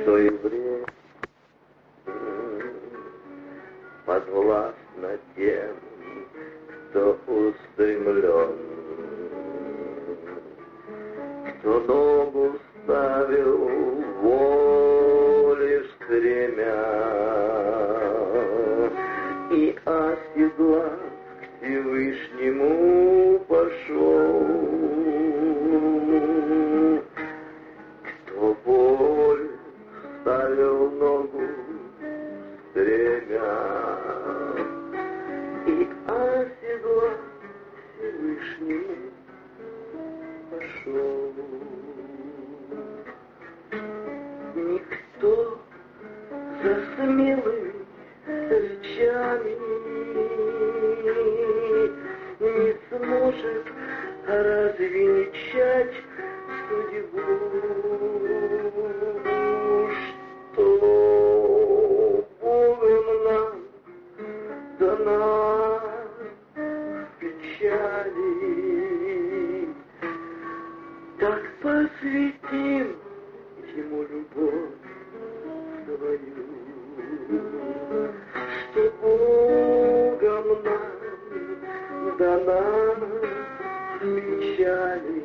что и время подвластно тем, кто устремлен, кто ногу ставил воле стремя и оседлав к Всевышнему пошел, кто боль ставил ногу стремя и оседлав к Всевышнему пошел. Никто за смелыми речами не сможет развенчать судьбу, что Богом нам дана в печали. Так посвятим Ему любовь свою, что Богом нам дана в печали.